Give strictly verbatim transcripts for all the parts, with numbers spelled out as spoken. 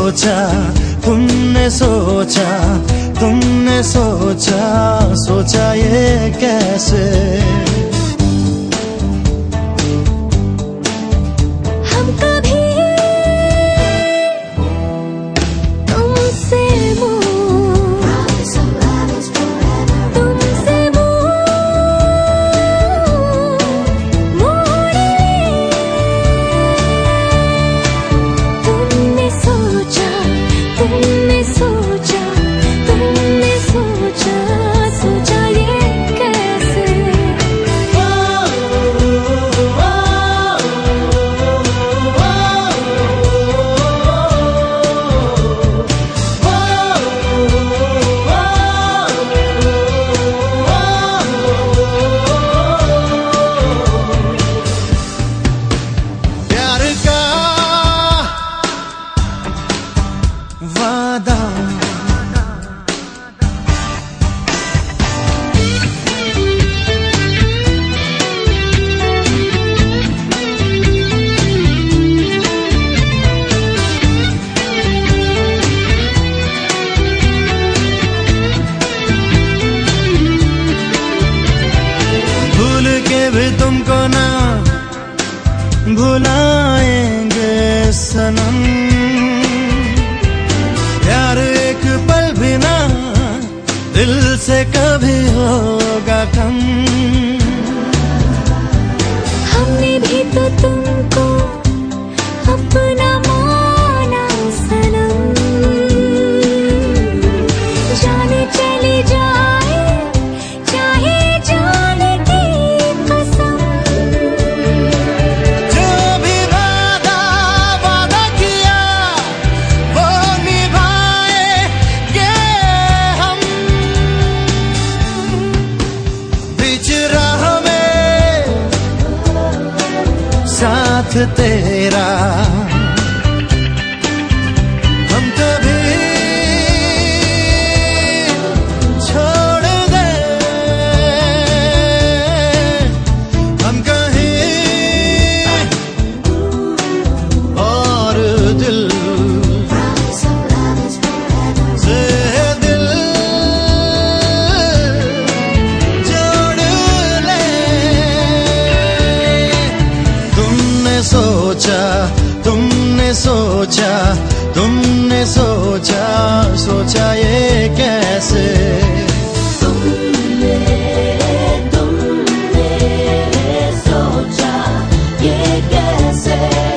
सोचा, तुमने सोचा, तुमने सोचा, सोचा ये कैसे? हम कभी तुमसे तुमसे तुमने सोचा, तुमने सोचा, तुमने सोचा, सोचा ये कैसे? प्यार का वादा भूल के भी तुमको ना भुलाएंगे सनम, प्यार एक पल भी ना दिल से कभी होगा कम। हमने भी तो तुमको अपना माना सनम, जाने चली जाए चाहे जाने की कसम। जो भी वादा वादा किया वो निभाएंगे हम, बीच राह में साथ तेरा हम कभी छोड़ दे, हम कहीं और दिल से दिल जोड़ ले। तुमने सोचा, तुमने सोचा, तुमने सोचा, सोचा ये कैसे? तुमने तुमने सोचा ये कैसे?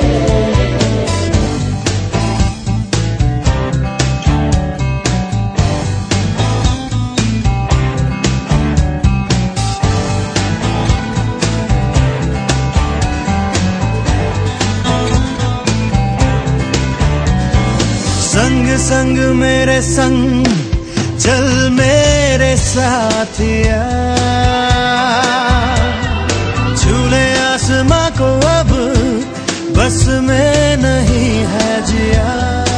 संग संग मेरे संग चल मेरे साथिया, झूले आसमां को अब बस में नहीं है जिया।